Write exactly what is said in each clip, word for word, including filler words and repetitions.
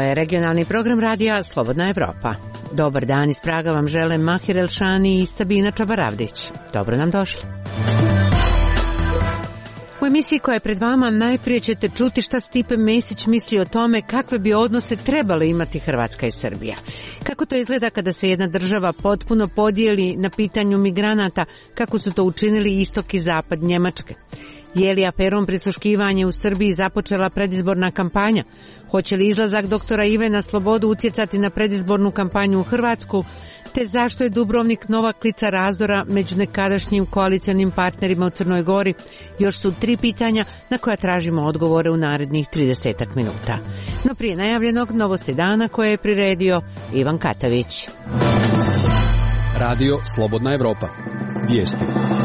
je regionalni program radija Slobodna Evropa. Dobar dan iz Praga vam žele Mahir Elšani i Sabina Čabaravdić. Dobro nam došli. U emisiji koja je pred vama najprije ćete čuti šta Stipe Mesić misli o tome kakve bi odnose trebale imati Hrvatska i Srbija. Kako to izgleda kada se jedna država potpuno podijeli na pitanju migranata, kako su to učinili istok i zapad Njemačke. Je li aferom prisluškivanje u Srbiji započela predizborna kampanja? Hoće li izlazak doktora Ive na slobodu utjecati na predizbornu kampanju u Hrvatsku? Te zašto je Dubrovnik nova klica razdora među nekadašnjim koalicionim partnerima u Crnoj Gori? Još su tri pitanja na koja tražimo odgovore u narednih tridesetak minuta. No prije najavljenog novosti dana koje je priredio Ivan Katavić. Radio Slobodna Evropa. Vijesti.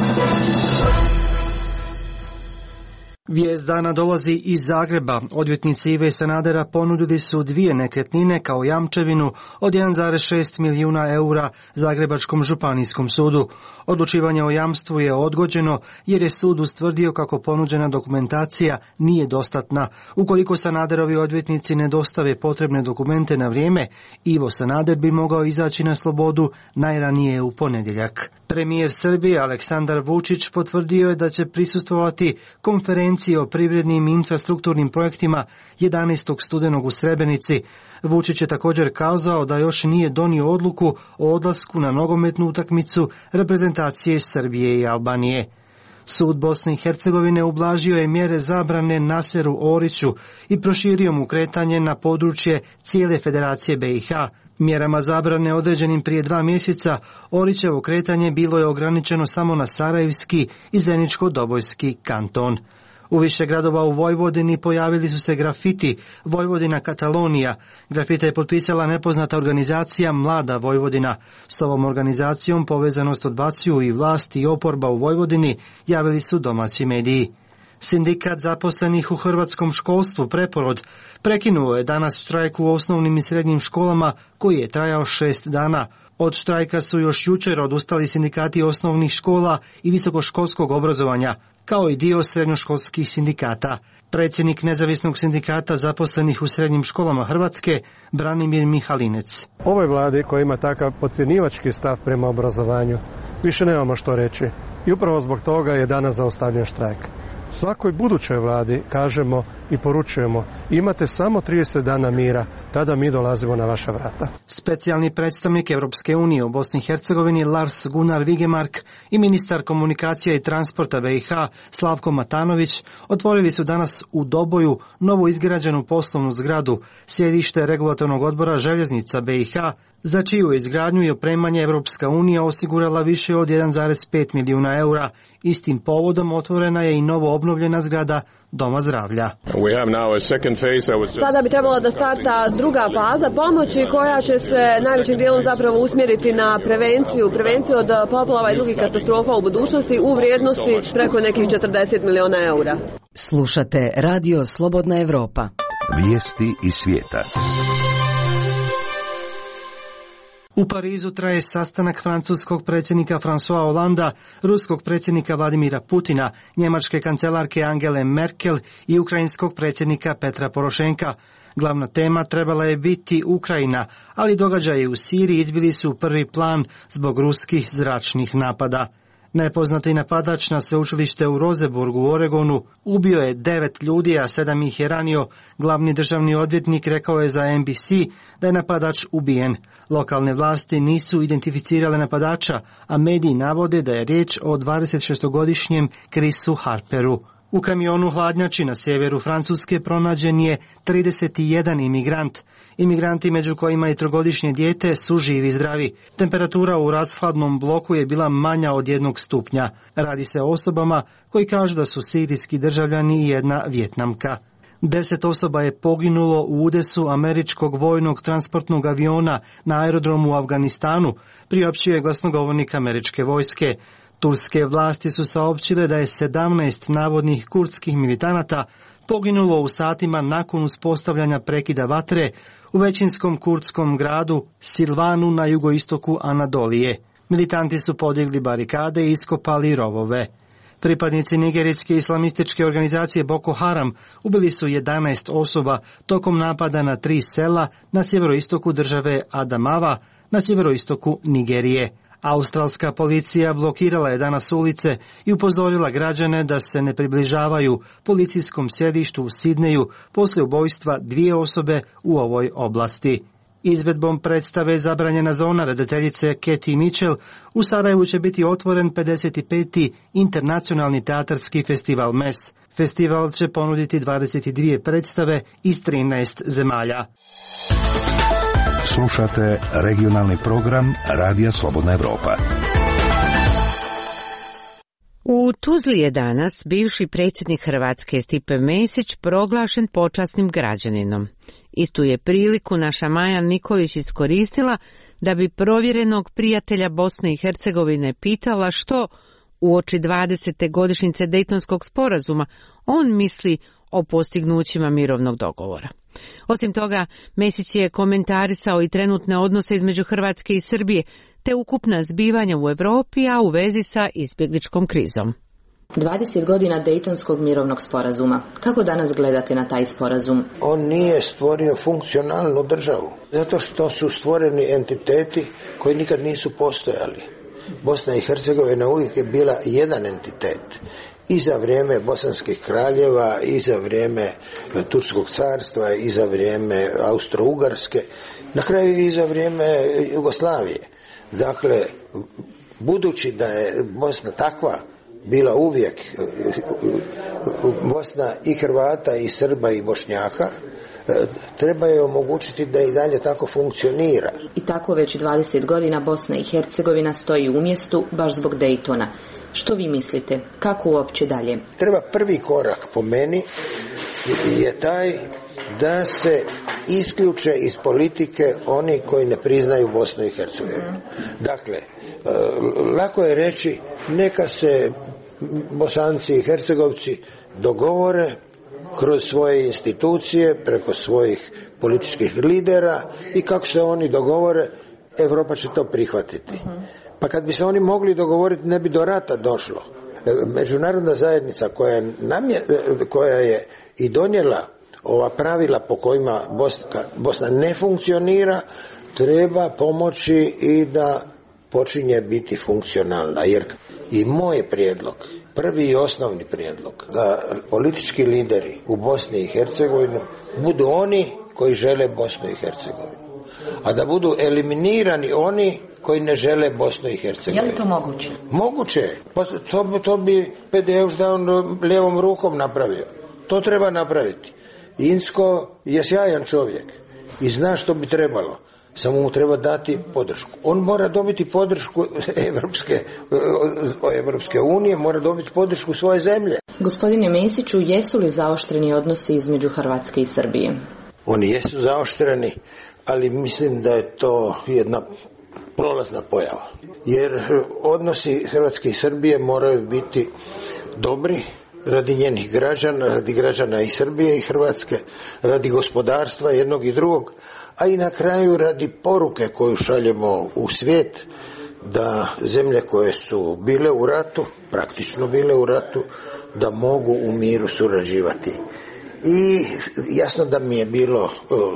Vijest dana dolazi iz Zagreba. Odvjetnici Ive Sanadera ponudili su dvije nekretnine kao jamčevinu od jedan zarez šest milijuna eura Zagrebačkom županijskom sudu. Odlučivanje o jamstvu je odgođeno jer je sud ustvrdio kako ponuđena dokumentacija nije dostatna. Ukoliko Sanaderovi odvjetnici ne dostave potrebne dokumente na vrijeme, Ivo Sanader bi mogao izaći na slobodu najranije u ponedjeljak. Premijer Srbije Aleksandar Vučić potvrdio je da će prisustvovati konferenciji o privrednim i infrastrukturnim projektima jedanaestog studenog u Srebrenici. Vučić je također kazao da još nije donio odluku o odlasku na nogometnu utakmicu reprezentacije Srbije i Albanije. Sud Bosne i Hercegovine ublažio je mjere zabrane Naseru Oriću i proširio mu kretanje na područje cijele Federacije B i H. Mjerama zabrane određenim prije dva mjeseca Orićevo kretanje bilo je ograničeno samo na Sarajevski i Zeničko-Dobojski kanton. U više gradova u Vojvodini pojavili su se grafiti Vojvodina Katalonija. Grafite je potpisala nepoznata organizacija Mlada Vojvodina. S ovom organizacijom povezanost odbacuju i vlast i oporba u Vojvodini, javili su domaći mediji. Sindikat zaposlenih u hrvatskom školstvu Preporod prekinuo je danas štrajk u osnovnim i srednjim školama koji je trajao šest dana. Od štrajka su još jučer odustali sindikati osnovnih škola i visokoškolskog obrazovanja, kao i dio srednjoškolskih sindikata. Predsjednik Nezavisnog sindikata zaposlenih u srednjim školama Hrvatske, Branimir Mihalinec. Ovoj vladi koja ima takav podcjenjivački stav prema obrazovanju, više nemamo što reći. I upravo zbog toga je danas zaustavljen štrajk. Svakoj budućoj vladi kažemo i poručujemo, imate samo trideset dana mira, tada mi dolazimo na vaša vrata. Specijalni predstavnik Europske unije u Bosni i Hercegovini Lars Gunnar Vigemark i ministar komunikacija i transporta B i H Slavko Matanović otvorili su danas u Doboju novu izgrađenu poslovnu zgradu, sjedište regulatornog odbora željeznica B i H, za čiju izgradnju i opremanje Europska unija osigurala više od jedan zarez pet milijuna eura. Istim povodom otvorena je i novo obnovljena zgrada Doma zdravlja. Sada bi trebalo da starta druga faza pomoći koja će se najvećim dijelom zapravo usmjeriti na prevenciju, prevenciju od poplava i drugih katastrofa u budućnosti u vrijednosti preko nekih četrdeset milijuna eura. Slušate Radio Slobodna Evropa. Vijesti iz svijeta. U Parizu traje sastanak francuskog predsjednika François Hollanda, ruskog predsjednika Vladimira Putina, njemačke kancelarke Angele Merkel i ukrajinskog predsjednika Petra Porošenka. Glavna tema trebala je biti Ukrajina, ali događaji u Siriji izbili su u prvi plan zbog ruskih zračnih napada. Nepoznati napadač na sveučilište u Roseburgu u Oregonu ubio je devet ljudi, a sedam ih je ranio. Glavni državni odvjetnik rekao je za N B C da je napadač ubijen. Lokalne vlasti nisu identificirale napadača, a mediji navode da je riječ o dvadesetšestogodišnjem Chrisu Harperu. U kamionu hladnjači na sjeveru Francuske pronađen je trideset jedan imigrant. Imigranti, među kojima je trogodišnje dijete, su živi i zdravi. Temperatura u rashladnom bloku je bila manja od jednog stupnja. Radi se o osobama koji kažu da su sirijski državljani i jedna Vijetnamka. Deset osoba je poginulo u udesu američkog vojnog transportnog aviona na aerodromu u Afganistanu, priopćio je glasnogovornik američke vojske. Turske vlasti su saopćile da je sedamnaest navodnih kurdskih militanata poginulo u satima nakon uspostavljanja prekida vatre u većinskom kurdskom gradu Silvanu na jugoistoku Anadolije. Militanti su podigli barikade i iskopali rovove. Pripadnici nigerijske islamističke organizacije Boko Haram ubili su jedanaest osoba tokom napada na tri sela na sjeveroistoku države Adamawa, na sjeveroistoku Nigerije. Australska policija blokirala je danas ulice i upozorila građane da se ne približavaju policijskom sjedištu u Sidneju poslije ubojstva dvije osobe u ovoj oblasti. Izvedbom predstave Zabranjena zona redateljice Katie Mitchell u Sarajevu će biti otvoren pedeset peti internacionalni teatarski festival M E S. Festival će ponuditi dvadeset dvije predstave iz trinaest zemalja. Slušate regionalni program Radija Slobodna Evropa. U Tuzli je danas bivši predsjednik Hrvatske Stipe Mesić proglašen počasnim građaninom. Istu je priliku naša Maja Nikolić iskoristila da bi provjerenog prijatelja Bosne i Hercegovine pitala što uoči dvadesete godišnjice Dejtonskog sporazuma on misli o postignućima mirovnog dogovora. Osim toga, Mesić je komentarisao i trenutne odnose između Hrvatske i Srbije, te ukupna zbivanja u Europi, a u vezi sa izbjegličkom krizom. dvadeset godina Dejtonskog mirovnog sporazuma. Kako danas gledate na taj sporazum? On nije stvorio funkcionalnu državu, zato što su stvoreni entiteti koji nikad nisu postojali. Bosna i Hercegovina uvijek je bila jedan entitet. I za vrijeme bosanskih kraljeva, i za vrijeme Turskog carstva, i za vrijeme Austro-Ugarske, na kraju i za vrijeme Jugoslavije. Dakle, budući da je Bosna takva bila uvijek, Bosna i Hrvata, i Srba, i Bošnjaka, treba je omogućiti da i dalje tako funkcionira. I tako već dvadeset godina Bosna i Hercegovina stoji u mjestu baš zbog Dejtona. Što vi mislite? Kako uopće dalje? Treba prvi korak po meni je taj da se isključe iz politike oni koji ne priznaju Bosnu i Hercegovinu. Dakle, lako je reći neka se Bosanci i Hercegovci dogovore kroz svoje institucije, preko svojih političkih lidera i kako se oni dogovore, Europa će to prihvatiti. Pa kad bi se oni mogli dogovoriti, ne bi do rata došlo. Međunarodna zajednica koja je, namje, koja je i donijela ova pravila po kojima Bosna, Bosna ne funkcionira, treba pomoći i da počinje biti funkcionalna. Jer i moj prijedlog, prvi i osnovni prijedlog, da politički lideri u Bosni i Hercegovini budu oni koji žele Bosnu i Hercegovinu, a da budu eliminirani oni koji ne žele Bosnu i Hercegovinu. Je li to moguće? Moguće. Pa to, to bi Pedeuš da on lijevom rukom napravio. To treba napraviti. Insko je sjajan čovjek i zna što bi trebalo. Samo mu treba dati podršku. On mora dobiti podršku Evropske, Evropske unije, mora dobiti podršku svoje zemlje. Gospodine Mesiću, jesu li zaoštreni odnosi između Hrvatske i Srbije? Oni jesu zaoštreni, ali mislim da je to jedna prolazna pojava. Jer odnosi Hrvatske i Srbije moraju biti dobri radi njenih građana, radi građana i Srbije i Hrvatske, radi gospodarstva jednog i drugog, a i na kraju radi poruke koju šaljemo u svijet da zemlje koje su bile u ratu, praktično bile u ratu, da mogu u miru surađivati. I jasno da mi je bilo uh,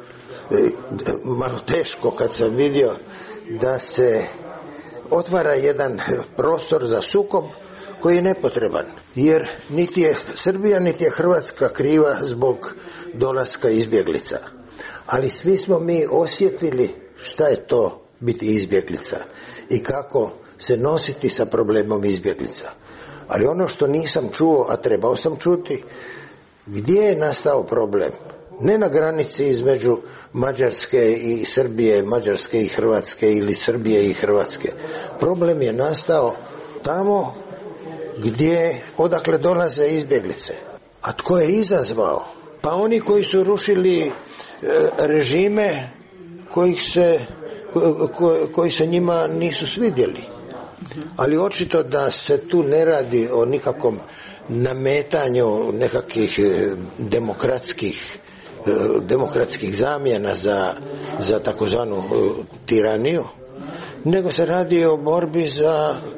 malo teško kad sam vidio da se otvara jedan prostor za sukob koji je nepotreban, jer niti je Srbija niti je Hrvatska kriva zbog dolaska izbjeglica. Ali svi smo mi osjetili šta je to biti izbjeglica i kako se nositi sa problemom izbjeglica. Ali ono što nisam čuo, a trebao sam čuti, gdje je nastao problem? Ne na granici između Mađarske i Srbije, Mađarske i Hrvatske ili Srbije i Hrvatske. Problem je nastao tamo gdje, odakle dolaze izbjeglice. A tko je izazvao? Pa oni koji su rušili e, režime kojih se, ko, koji se njima nisu svidjeli. Ali očito da se tu ne radi o nikakvom nametanju nekakvih demokratskih demokratskih zamjena za, za takozvanu tiraniju, nego se radi o borbi za,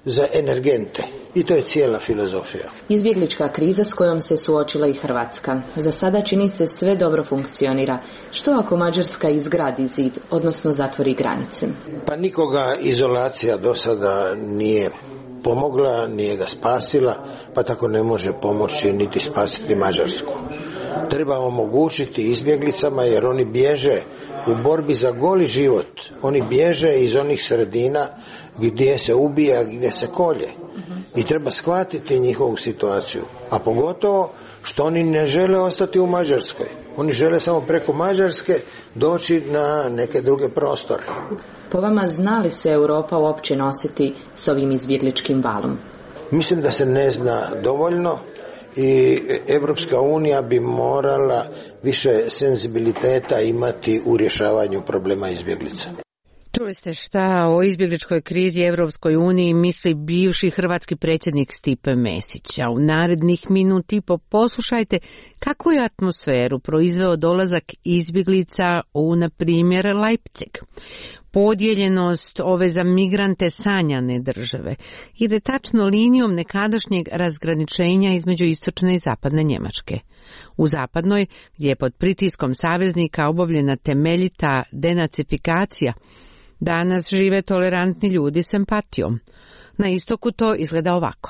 za energente. I to je cijela filozofija. Izbjeglička kriza s kojom se suočila i Hrvatska. Za sada čini se sve dobro funkcionira. Što ako Mađarska izgradi zid, odnosno zatvori granice? Pa nikoga izolacija do sada nije pomogla, nije ga spasila, pa tako ne može pomoći niti spasiti Mađarsku. Treba omogućiti izbjeglicama jer oni bježe u borbi za goli život. Oni bježe iz onih sredina gdje se ubija, gdje se kolje. I treba shvatiti njihovu situaciju. A pogotovo što oni ne žele ostati u Mađarskoj. Oni žele samo preko Mađarske doći na neke druge prostore. Po vama, zna li se Europa uopće nositi s ovim izbjegličkim valom? Mislim da se ne zna dovoljno i Evropska unija bi morala više senzibiliteta imati u rješavanju problema izbjeglica. Čuli ste šta o izbjegličkoj krizi Evropskoj uniji misli bivši hrvatski predsjednik Stipe Mesić. A u narednih minut i po poslušajte kakvu je atmosferu proizveo dolazak izbjeglica u, na primjer, Leipzig. Podijeljenost ove za migrante sanjane države ide tačno linijom nekadašnjeg razgraničenja između istočne i zapadne Njemačke. U zapadnoj, gdje je pod pritiskom saveznika obavljena temeljita denacifikacija, danas žive tolerantni ljudi s empatijom. Na istoku to izgleda ovako.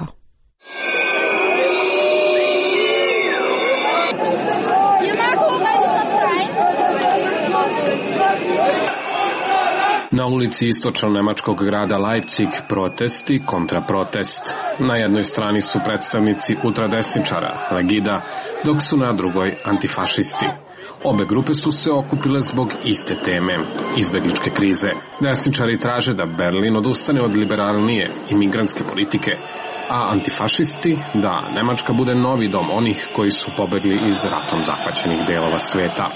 Na ulici istočno nemačkog grada Leipzig protesti kontra protest. Na jednoj strani su predstavnici ultradesničara, Legida, dok su na drugoj antifašisti. Obe grupe su se okupile zbog iste teme, izbjegličke krize. Desničari traže da Berlin odustane od liberalnije imigrantske politike, a antifašisti da Nemačka bude novi dom onih koji su pobegli iz ratom zahvaćenih delova sveta.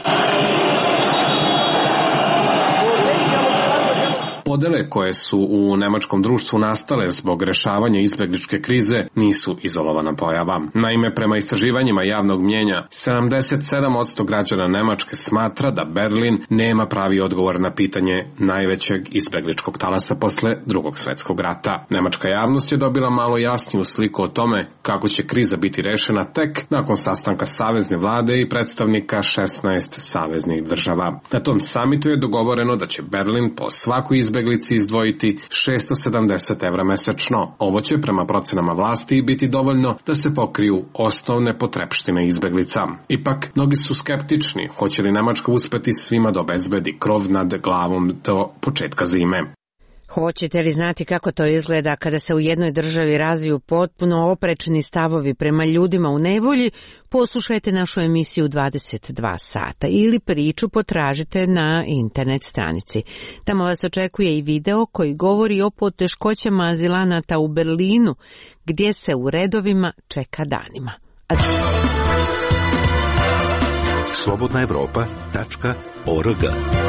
Podele koje su u nemačkom društvu nastale zbog rešavanja izbjegličke krize nisu izolovana pojava. Naime, prema istraživanjima javnog mnjenja, sedamdeset sedam posto građana Nemačke smatra da Berlin nema pravi odgovor na pitanje najvećeg izbjegličkog talasa posle drugog svjetskog rata. Nemačka javnost je dobila malo jasniju sliku o tome kako će kriza biti rešena tek nakon sastanka savezne vlade i predstavnika šesnaest saveznih država. Na tom samitu je dogovoreno da će Berlin po svakoj izbjegličkoj izbjeglici izdvojiti šesto sedamdeset evra mesečno. Ovo će prema procenama vlasti biti dovoljno da se pokriju osnovne potrepštine izbjeglica. Ipak, mnogi su skeptični, hoće li Nemačka uspeti svima da obezbedi krov nad glavom do početka zime. Hoćete li znati kako to izgleda kada se u jednoj državi razviju potpuno oprečni stavovi prema ljudima u nevolji? Poslušajte našu emisiju dvadeset dva sata ili priču potražite na internet stranici. Tamo vas očekuje i video koji govori o poteškoćama azilanata u Berlinu, gdje se u redovima čeka danima. slobodna evropa tačka org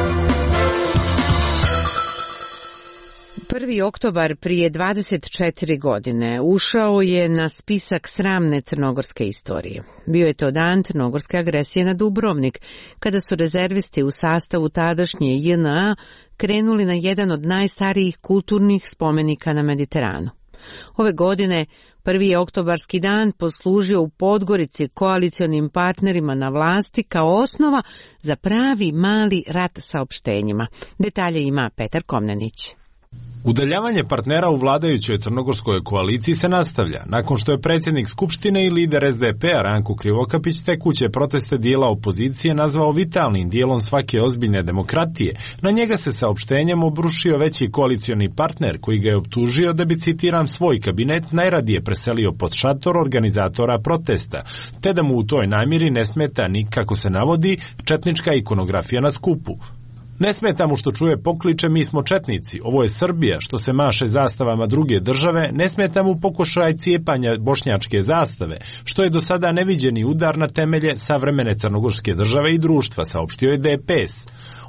prvi oktobar prije dvadeset četiri godine ušao je na spisak sramne crnogorske istorije. Bio je to dan crnogorske agresije na Dubrovnik, kada su rezervisti u sastavu tadašnje J N A krenuli na jedan od najstarijih kulturnih spomenika na Mediteranu. Ove godine prvi je oktobarski dan poslužio u Podgorici koalicionim partnerima na vlasti kao osnova za pravi mali rat saopštenjima. Detalje ima Petar Komnenić. Udaljavanje partnera u vladajućoj crnogorskoj koaliciji se nastavlja, nakon što je predsjednik Skupštine i lider S D P-a Ranko Krivokapić tekuće proteste dijela opozicije nazvao vitalnim dijelom svake ozbiljne demokratije. Na njega se saopštenjem obrušio veći koalicioni partner koji ga je optužio da bi, citiram, svoj kabinet najradije preselio pod šator organizatora protesta, te da mu u toj namjeri ne smeta ni, kako se navodi, četnička ikonografija na skupu. Ne smeta mu što čuje pokliče mi smo četnici, ovo je Srbija, što se maše zastavama druge države, ne smeta mu pokušaj cijepanja bošnjačke zastave, što je do sada neviđeni udar na temelje savremene crnogorske države i društva, saopštio je D P S.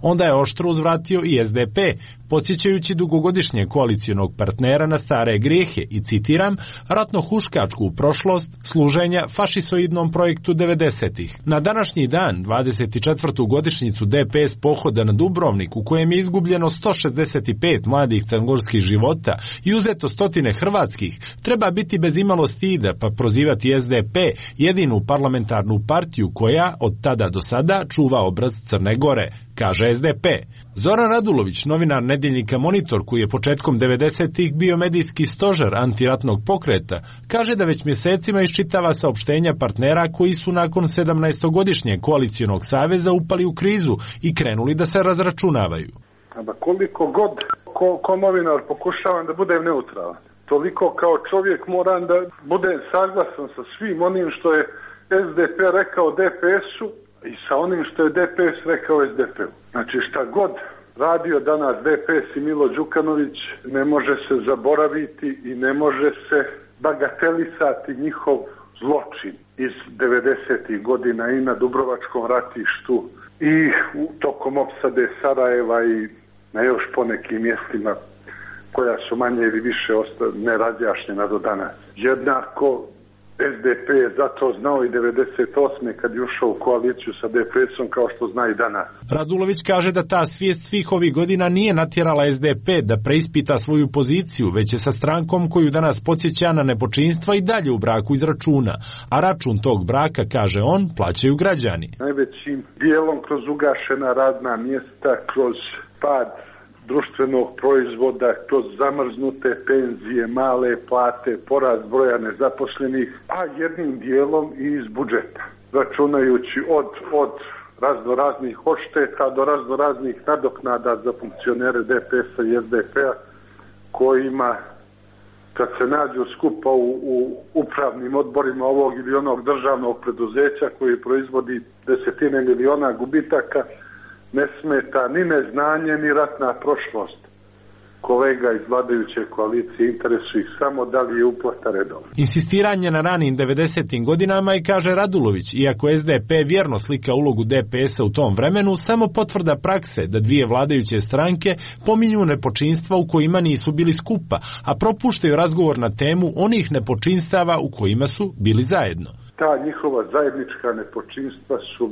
Onda je oštro uzvratio i es de pe, podsjećajući dugogodišnjeg koalicionog partnera na stare grijehe i, citiram, ratno-huškačku prošlost služenja fašisoidnom projektu devedesetih. Na današnji dan, dvadeset četvrtu godišnjicu de pe es pohoda na Dubrovnik, u kojem je izgubljeno sto šezdeset pet mladih crnogorskih života i uzeto stotine hrvatskih, treba biti bez imalo stida pa prozivati es de pe, jedinu parlamentarnu partiju koja od tada do sada čuva obraz Crne Gore, kaže es de pe. Zoran Radulović, novinar nedeljnika Monitor, koji je početkom devedesetih bio medijski stožer antiratnog pokreta, kaže da već mjesecima iščitava saopštenja partnera koji su nakon sedamnaestogodišnjeg koalicionog saveza upali u krizu i krenuli da se razračunavaju. A koliko god ko, ko novinar pokušavam da budem neutralan, toliko kao čovjek moram da budem saglasan sa svim onim što je es de pe rekao de pe esu i sa onim što je de pe es rekao es de pe u. Znači šta god radio danas de pe es i Milo Đukanović, ne može se zaboraviti i ne može se bagatelisati njihov zločin iz devedesetih godina i na Dubrovačkom ratištu i u tokom opsade Sarajeva i na još ponekim mjestima koja su manje ili više nerazjašnjena do danas. Jednako es de pe je zato znao i devedeset osme kad je ušao u koaliciju sa de pe esom kao što zna i danas. Radulović kaže da ta svijest svih ovih godina nije natjerala es de pe da preispita svoju poziciju, već je sa strankom koju danas podsjeća na nepočinstva i dalje u braku iz računa. A račun tog braka, kaže on, plaćaju građani. Najvećim dijelom kroz ugašena radna mjesta, kroz pad društvenog proizvoda, kroz zamrznute penzije, male plate, porast broja nezaposlenih, a jednim dijelom i iz budžeta, računajući od, od razno raznih odšteta do razno raznih nadoknada za funkcionere de pe esa i es de pe-a, kojima kad se nađu skupa u, u upravnim odborima ovog ili onog državnog preduzeća koji proizvodi desetine miliona gubitaka, ne smeta ni neznanje, ni ratna prošlost kolega iz vladajuće koalicije, interesu ih samo da li je uplata redovna. Insistiranje na ranim devedesetim godinama i, kaže Radulović, iako es de pe vjerno slika ulogu de pe esa u tom vremenu, samo potvrda prakse da dvije vladajuće stranke pominju nepočinstva u kojima nisu bili skupa, a propuštaju razgovor na temu onih nepočinstava u kojima su bili zajedno. Ta njihova zajednička nepočinstva su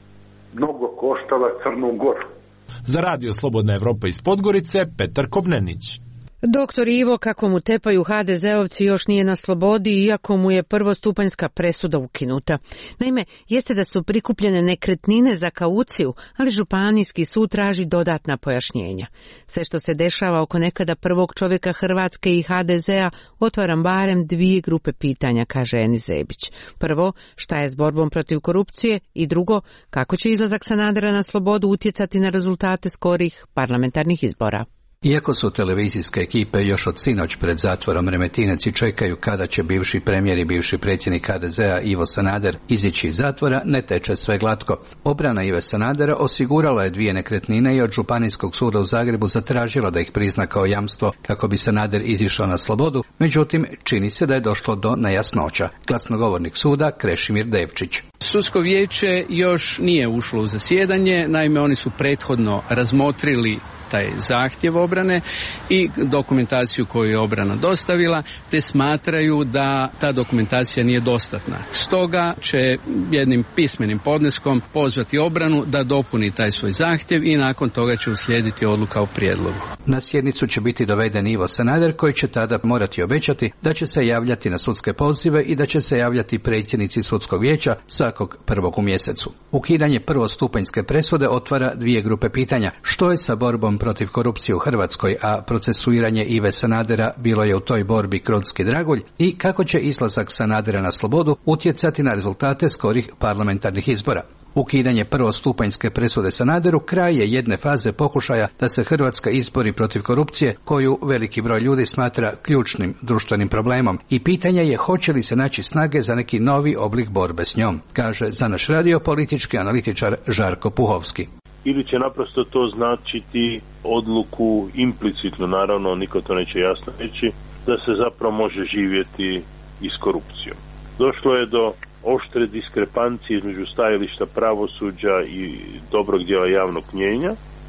mnogo koštala Crnu Goru. Za Radio Slobodna Evropa iz Podgorice, Petar Kobnenić. Doktor Ivo, kako mu tepaju ha de zeovci, još nije na slobodi, iako mu je prvostupanjska presuda ukinuta. Naime, jeste da su prikupljene nekretnine za kauciju, ali županijski sud traži dodatna pojašnjenja. Sve što se dešava oko nekada prvog čovjeka Hrvatske i ha de zea otvaram barem dvije grupe pitanja, kaže Enis Zebić. Prvo, šta je s borbom protiv korupcije, i drugo, kako će izlazak Sanadera na slobodu utjecati na rezultate skorih parlamentarnih izbora. Iako su televizijske ekipe još od sinoć pred zatvorom Remetinec i čekaju kada će bivši premijer i bivši predsjednik ha de zea Ivo Sanader izići iz zatvora, ne teče sve glatko. Obrana Ive Sanadera osigurala je dvije nekretnine i od Županijskog suda u Zagrebu zatražila da ih prizna kao jamstvo kako bi Sanader izišao na slobodu, međutim čini se da je došlo do nejasnoća. Glasnogovornik suda Krešimir Devčić. Sudsko vijeće još nije ušlo u zasjedanje, naime oni su prethodno razmotrili taj zahtjev obrane i dokumentaciju koju je obrana dostavila, te smatraju da ta dokumentacija nije dostatna. Stoga će jednim pismenim podneskom pozvati obranu da dopuni taj svoj zahtjev i nakon toga će uslijediti odluka o prijedlogu. Na sjednicu će biti doveden Ivo Sanader, koji će tada morati obećati da će se javljati na sudske pozive i da će se javljati predsjednici sudskog vijeća svakog prvog u mjesecu. Ukidanje prvostupanjske presude otvara dvije grupe pitanja. Što je sa borbom protiv korupcije u Hrvatskoj, a procesuiranje Ive Sanadera bilo je u toj borbi kronski dragulj, i kako će izlazak Sanadera na slobodu utjecati na rezultate skorih parlamentarnih izbora. Ukidanje prvostupanjske presude Sanaderu kraj je jedne faze pokušaja da se Hrvatska izbori protiv korupcije, koju veliki broj ljudi smatra ključnim društvenim problemom, i pitanje je hoće li se naći snage za neki novi oblik borbe s njom, kaže za naš radio politički analitičar Žarko Puhovski. Ili će naprosto to značiti odluku implicitno, naravno niko to neće jasno reći, da se zapravo može živjeti i s korupcijom. Došlo je do oštre diskrepancije između stajališta pravosuđa i dobrog dijela javnog mnijenja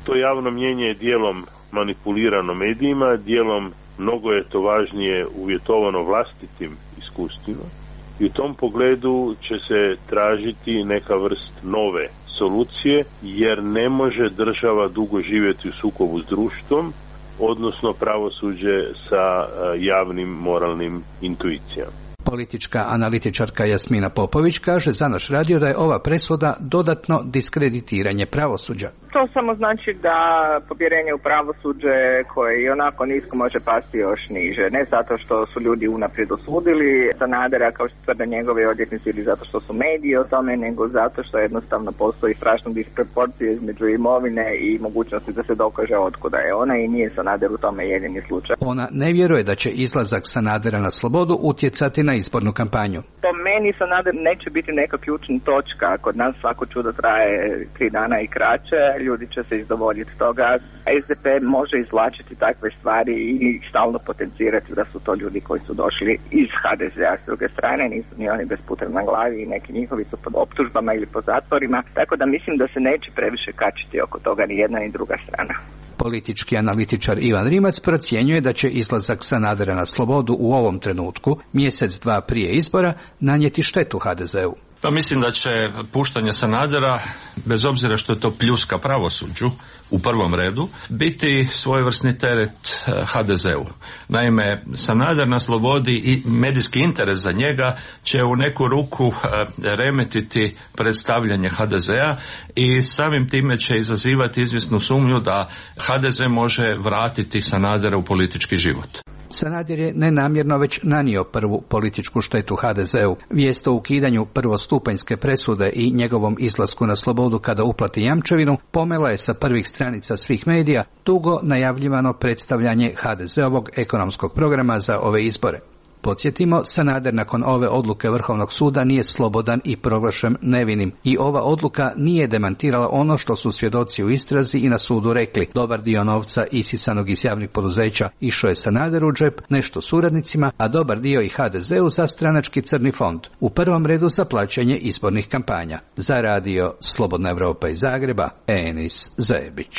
To javno mnjenje je dijelom manipulirano medijima, dijelom mnogo je to važnije uvjetovano vlastitim iskustvima i u tom pogledu će se tražiti neka vrst nove solucije, jer ne može država dugo živjeti u sukobu s društvom, odnosno pravosuđe sa javnim moralnim intuicijama. Politička analitičarka Jasmina Popović kaže za naš radio da je ova presuda dodatno diskreditiranje pravosuđa. To samo znači da povjerenje u pravosuđe koje i onako nisko može pasti još niže. Ne zato što su ljudi unaprijed osudili Sanadera kao što tvrde njegovi odvjetnici ili zato što su mediji o tome, nego zato što jednostavno postoji strašna disproporcija između imovine i mogućnosti da se dokaže otkuda je ona i nije Sanader u tome jedini slučaj. Ona ne vjeruje da će izlazak Sanadera na slobodu utjecati na izbornu kampanju. Po meni Sanader neće biti neka ključna točka. Kod nas svako čudo traje tri dana i kraće, ljudi će se izdovoljiti toga. es de pe može izvlačiti takve stvari i stalno potencirati da su to ljudi koji su došli iz ha de zea. S druge strane nisu ni oni bez putra na glavi i neki njihovi su pod optužbama ili pod zatvorima. Tako da mislim da se neće previše kačiti oko toga ni jedna ni druga strana. Politički analitičar Ivan Rimac procjenjuje da će izlazak Sanadera na slobodu u ovom trenutku, mjesec dva prije izbora, nanijeti štetu ha de zeu. Pa mislim da će puštanje Sanadera, bez obzira što je to pljuska pravosuđu, u prvom redu, biti svojevrsni teret ha de zeu. Naime, Sanader na slobodi i medijski interes za njega će u neku ruku remetiti predstavljanje ha de zea i samim time će izazivati izvjesnu sumnju da ha de ze može vratiti Sanadera u politički život. Sanader je nenamjerno već nanio prvu političku štetu ha de zeu. Vijest o ukidanju prvostupanjske presude i njegovom izlasku na slobodu kada uplati jamčevinu pomela je sa prvih stranica svih medija dugo najavljivano predstavljanje ha de zeovog ekonomskog programa za ove izbore. Podsjetimo, Sanader nakon ove odluke Vrhovnog suda nije slobodan i proglašen nevinim i ova odluka nije demantirala ono što su svjedoci u istrazi i na sudu rekli. Dobar dio novca isisanog iz javnih poduzeća išao je Sanaderu u džep, nešto suradnicima, a dobar dio i ha de zeu za stranački crni fond. U prvom redu za plaćanje izbornih kampanja. Za radio Slobodna Evropa iz Zagreba, Enis Zebić.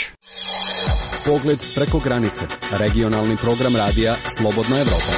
Pogled preko granice. Regionalni program radija Slobodna Evropa.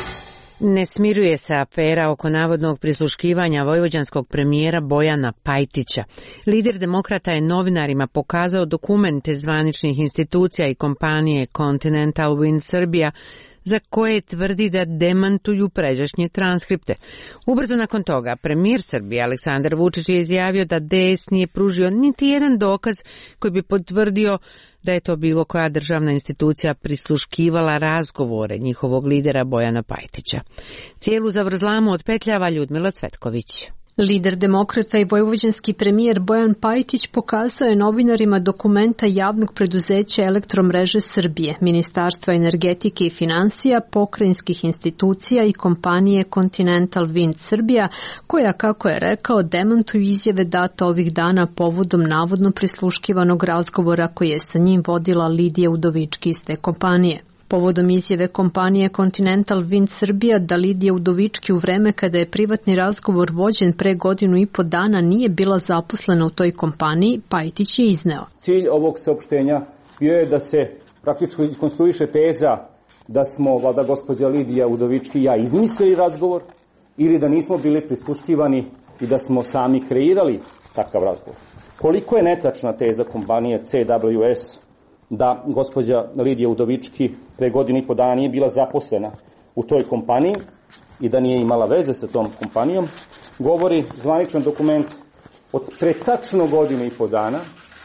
Ne smiruje se afera oko navodnog prisluškivanja vojvođanskog premijera Bojana Pajtića. Lider demokrata je novinarima pokazao dokumente zvaničnih institucija i kompanije Continental Wind Serbia za koje tvrdi da demantuju pređašnje transkripte. Ubrzo nakon toga, premijer Srbije Aleksandar Vučić je izjavio da de es nije pružio niti jedan dokaz koji bi potvrdio da je to bilo koja državna institucija prisluškivala razgovore njihovog lidera Bojana Pajtića. Cijelu zavrzlamu otpetljava Ljudmila Cvetković. Lider demokrata i vojvođanski premijer Bojan Pajtić pokazao je novinarima dokumenta javnog preduzeća Elektromreže Srbije, Ministarstva energetike i financija, pokrajinskih institucija i kompanije Continental Wind Serbia, koja, kako je rekao, demantuju izjave date ovih dana povodom navodno prisluškivanog razgovora koji je sa njim vodila Lidija Udovički iz te kompanije. Povodom izjave kompanije Continental Wind Serbia da Lidija Udovički u vreme kada je privatni razgovor vođen pre godinu i po dana nije bila zaposlena u toj kompaniji, Pajtić je izneo. Cilj ovog saopštenja bio je da se praktično iskonstruiše teza da smo, valjda gospođa Lidija Udovički i ja, izmislili razgovor ili da nismo bili prisluškivani i da smo sami kreirali takav razgovor. Koliko je netačna teza kompanije ce dablju es da gospođa Lidija Udovički pre godinu i po dana nije bila zaposlena u toj kompaniji i da nije imala veze sa tom kompanijom, govori zvaničan dokument od pre tačno godinu i po dana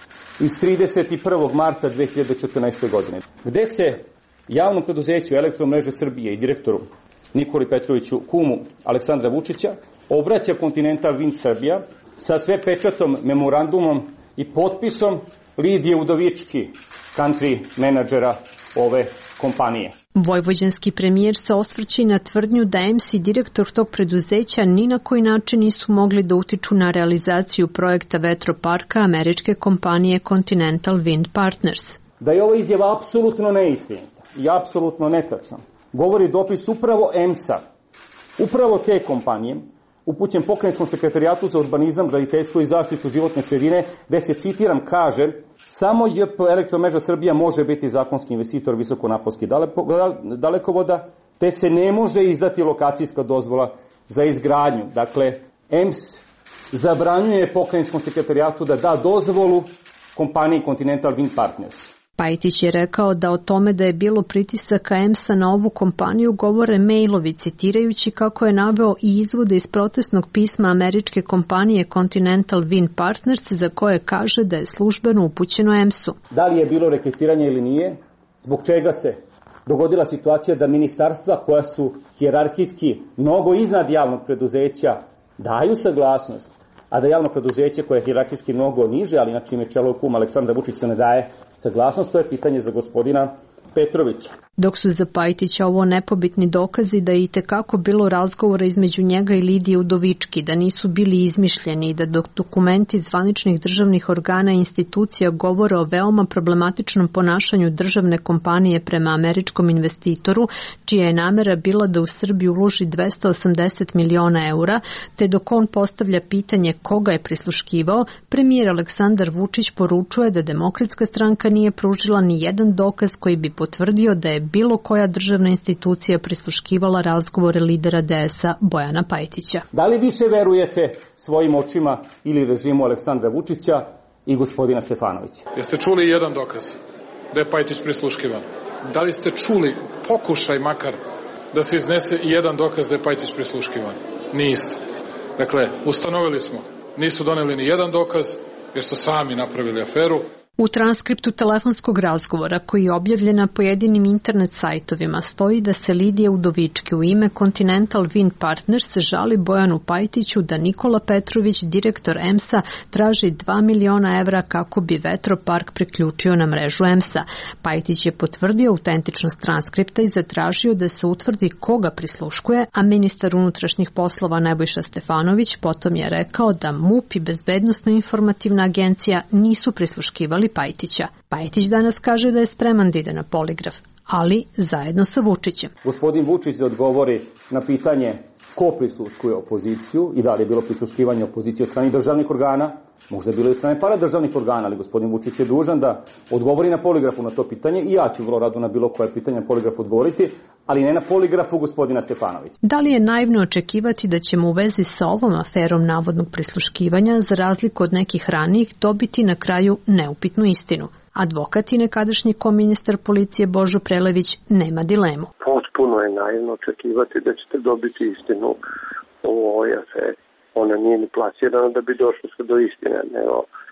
iz trideset prvog marta dve hiljade četrnaeste. godine, gde se javnom preduzeću Elektromreže Srbije i direktoru Nikoli Petroviću, kumu Aleksandra Vučića, obraća Continental Wind Serbia sa sve pečatom, memorandumom i potpisom Lidije Udovički, country menadžera ove kompanije. Vojvođanski premijer se osvrće na tvrdnju da em si direktor tog preduzeća ni na koji način nisu mogli da utiču na realizaciju projekta vetroparka američke kompanije Continental Wind Partners. Da je ova izjava apsolutno neistinita i apsolutno netačna, govori dopis upravo em sa, upravo te kompanije, upućen Pokrajinskom sekretarijatu za urbanizam, graditeljstvo i zaštitu životne sredine, gde se, citiram, kaže: Samo J P Elektromreža Srbija može biti zakonski investitor visokonaponskih dalekovoda, te se ne može izdati lokacijska dozvola za izgradnju. Dakle, E M S zabranjuje pokrajinskom sekretarijatu da da dozvolu kompaniji Continental Wind Partners. Pajtić je rekao da o tome da je bilo pritisaka E M S-a na ovu kompaniju govore mailovi, citirajući kako je naveo i izvode iz protestnog pisma američke kompanije Continental Wind Partners, za koje kaže da je službeno upućeno E M S-u. Da li je bilo reketiranje ili nije? Zbog čega se dogodila situacija da ministarstva koja su hijerarhijski mnogo iznad javnog preduzeća daju saglasnost, a da javno preduzeće koje je hijerarhijski mnogo niže, ali na čime čelo kum Aleksandra Vučića ne daje saglasnost, to je pitanje za gospodina Petrovića. Dok su za Pajtića ovo nepobitni dokazi da je itekako bilo razgovora između njega i Lidije Udovički, da nisu bili izmišljeni i da dok dokumenti zvaničnih državnih organa i institucija govore o veoma problematičnom ponašanju državne kompanije prema američkom investitoru, čija je namera bila da u Srbiju uloži dvesta osamdeset miliona eura, te dok on postavlja pitanje koga je prisluškivao, premijer Aleksandar Vučić poručuje da Demokratska stranka nije pružila ni jedan dokaz koji bi potvrdio da je bilo koja državna institucija prisluškivala razgovore lidera D S-a Bojana Pajtića. Da li više verujete svojim očima ili režimu Aleksandra Vučića i gospodina Stefanovića? Jeste čuli jedan dokaz da je Pajtić prisluškivan? Da li ste čuli pokušaj makar da se iznese i jedan dokaz da je Pajtić prisluškivan? Niste. Dakle, ustanovili smo, nisu doneli ni jedan dokaz jer su sami napravili aferu. U transkriptu telefonskog razgovora koji je objavljen na pojedinim internet sajtovima stoji da se Lidija Udovički u ime Continental Wind Partners žali Bojanu Pajtiću da Nikola Petrović, direktor E M S-a, traži dva miliona evra kako bi vetropark priključio na mrežu E M S-a. Pajtić je potvrdio autentičnost transkripta i zatražio da se utvrdi koga prisluškuje, a ministar unutrašnjih poslova Nebojša Stefanović potom je rekao da M U P i Bezbednosno-informativna agencija nisu prisluškivali Pajtića. Pajtić danas kaže da je spreman da ide na poligraf, ali zajedno sa Vučićem. Gospodin Vučić da odgovori na pitanje ko prisluškuje opoziciju i da li je bilo prisluškivanje opozicije od strane državnih organa, možda je bilo i od strane paradržavnih organa, ali gospodin Vučić je dužan da odgovori na poligrafu na to pitanje i ja ću vrlo rado na bilo koje pitanje na poligrafu odgovoriti, ali ne na poligrafu gospodina Stefanovića. Da li je naivno očekivati da ćemo u vezi sa ovom aferom navodnog prisluškivanja, za razliku od nekih ranijih, dobiti na kraju neupitnu istinu? Advokat i nekadašnji koministar policije Božo Prelević nema dilemu. Potpuno je naivno očekivati da ćete dobiti istinu o ovoj aferi. Ona nije ni plasirana da bi došlo se do istine, nego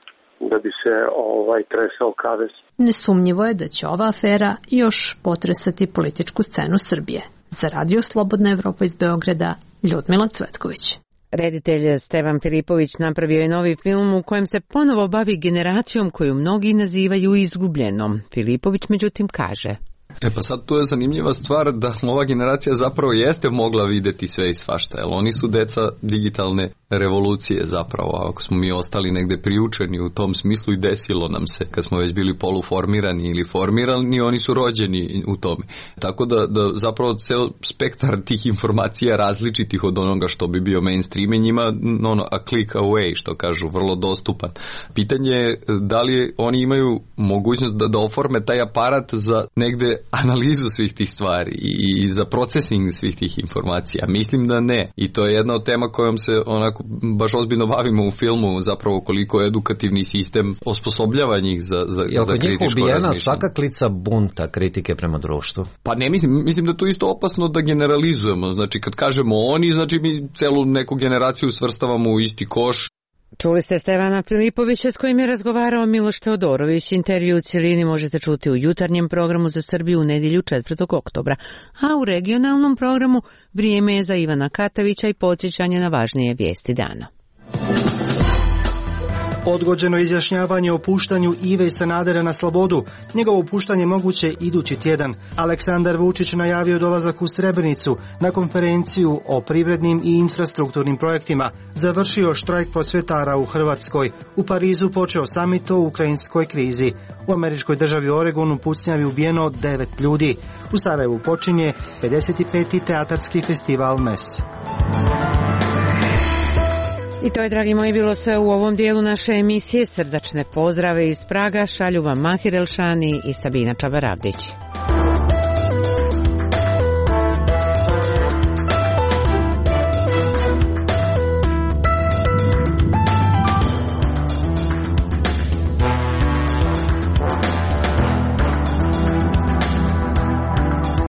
da bi se ovaj tresao kavez. Nesumnjivo je da će ova afera još potresati političku scenu Srbije. Za Radio Slobodna Evropa iz Beograda, Ljudmila Cvetković. Reditelj Stevan Filipović napravio je novi film u kojem se ponovo bavi generacijom koju mnogi nazivaju izgubljenom. Filipović međutim kaže: E pa sad tu je zanimljiva stvar da ova generacija zapravo jeste mogla videti sve i svašta, jer oni su deca digitalne revolucije zapravo, ako smo mi ostali negde priučeni u tom smislu i desilo nam se, kad smo već bili poluformirani ili formirani, oni su rođeni u tome. Tako da, da zapravo ceo spektar tih informacija različitih od onoga što bi bio mainstream je njima ono, a click away, što kažu, vrlo dostupan. Pitanje je da li oni imaju mogućnost da, da oforme taj aparat za negde analizu svih tih stvari i, i za procesing svih tih informacija. Mislim da ne. I to je jedna od tema kojom se onako baš ozbiljno bavimo u filmu, zapravo koliko je edukativni sistem osposobljava njih za, za, Jel, za kritičko razmišljanje. Je ubijena svaka klica bunta kritike prema društvu? Pa ne, mislim, mislim da to isto opasno da generalizujemo. Znači kad kažemo oni, znači mi celu neku generaciju svrstavamo u isti koš. Čuli ste Stevana Filipovića s kojim je razgovarao Miloš Teodorović. Intervju u cijelini možete čuti u jutarnjem programu za Srbiju u nedjelju četvrtog oktobra, a u regionalnom programu vrijeme je za Ivana Katavića i podsjećanje na važnije vijesti dana. Odgođeno izjašnjavanje o puštanju Ive Sanadera na slobodu. Njegovo puštanje moguće idući tjedan. Aleksandar Vučić najavio dolazak u Srebrenicu na konferenciju o privrednim i infrastrukturnim projektima. Završio štrajk prosvjetara u Hrvatskoj. U Parizu počeo samit o ukrajinskoj krizi. U američkoj državi Oregonu pucnjavi ubijeno devet ljudi. U Sarajevu počinje pedeset peti teatarski festival M E S. I to je, dragi moji, bilo sve u ovom dijelu naše emisije. Srdačne pozdrave iz Praga šalju vam Mahir Elšani i Sabina Čabaravdić.